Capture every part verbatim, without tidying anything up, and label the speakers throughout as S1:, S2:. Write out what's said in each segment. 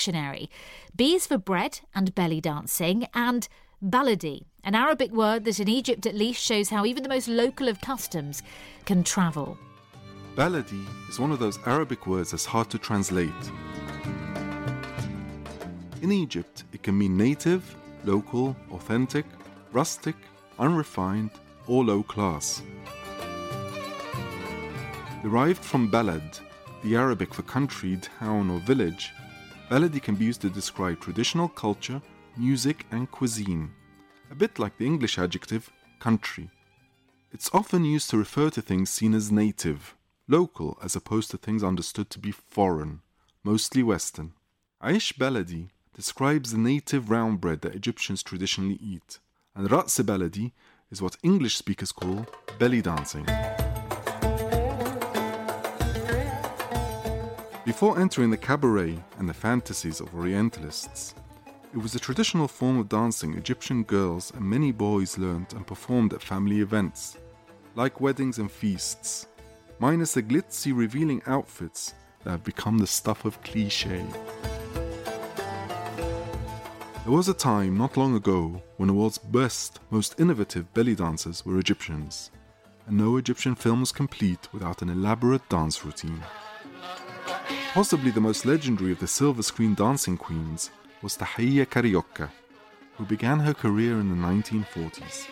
S1: Dictionary. B is for bread and belly dancing, and baladi, an Arabic word that in Egypt at least shows how even the most local of customs can travel.
S2: Baladi is one of those Arabic words that's hard to translate. In Egypt, it can mean native, local, authentic, rustic, unrefined, or low class. Derived from balad, the Arabic for country, town, or village, baladi can be used to describe traditional culture, music, and cuisine, a bit like the English adjective country. It's often used to refer to things seen as native, local, as opposed to things understood to be foreign, mostly Western. Aish baladi describes the native round bread that Egyptians traditionally eat, and Ra's baladi is what English speakers call belly dancing. Before entering the cabaret and the fantasies of Orientalists, it was a traditional form of dancing Egyptian girls and many boys learned and performed at family events, like weddings and feasts, minus the glitzy revealing outfits that have become the stuff of cliché. There was a time not long ago when the world's best, most innovative belly dancers were Egyptians, and no Egyptian film was complete without an elaborate dance routine. Possibly the most legendary of the silver screen dancing queens was Tahiyya Karaoke, who began her career in the nineteen forties.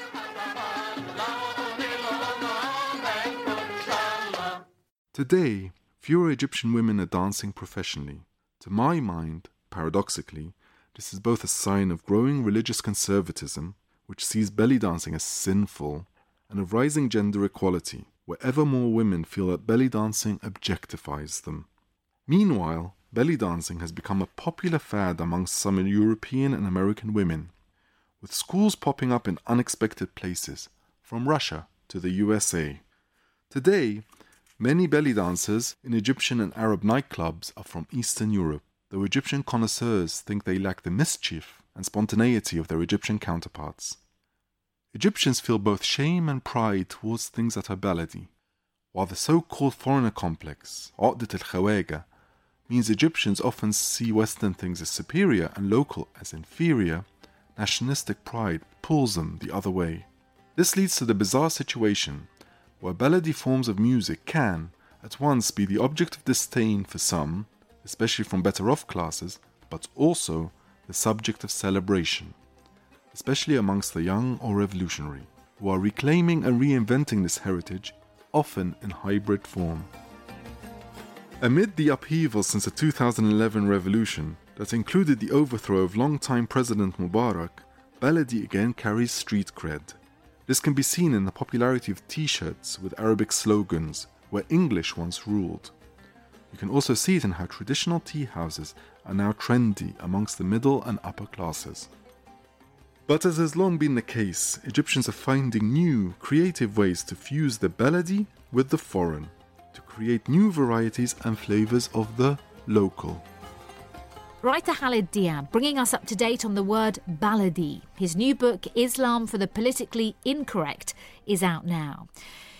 S2: Today, fewer Egyptian women are dancing professionally. To my mind, paradoxically, this is both a sign of growing religious conservatism, which sees belly dancing as sinful, and of rising gender equality, where ever more women feel that belly dancing objectifies them. Meanwhile, belly dancing has become a popular fad amongst some European and American women, with schools popping up in unexpected places, from Russia to the U S A. Today, many belly dancers in Egyptian and Arab nightclubs are from Eastern Europe, though Egyptian connoisseurs think they lack the mischief and spontaneity of their Egyptian counterparts. Egyptians feel both shame and pride towards things that are baladi, while the so-called foreigner complex, Uqdat al-Khawaja, means Egyptians often see Western things as superior and local as inferior. Nationalistic pride pulls them the other way. This leads to the bizarre situation where baladi forms of music can, at once, be the object of disdain for some, especially from better-off classes, but also the subject of celebration, especially amongst the young or revolutionary, who are reclaiming and reinventing this heritage, often in hybrid form. Amid the upheaval since the two thousand eleven revolution that included the overthrow of longtime President Mubarak, baladi again carries street cred. This can be seen in the popularity of t-shirts with Arabic slogans, where English once ruled. You can also see it in how traditional tea houses are now trendy amongst the middle and upper classes. But as has long been the case, Egyptians are finding new, creative ways to fuse the baladi with the foreign, to create new varieties and flavors of the local.
S1: Writer Khalid Diab bringing us up to date on the word baladi. His new book, Islam for the Politically Incorrect, is out now.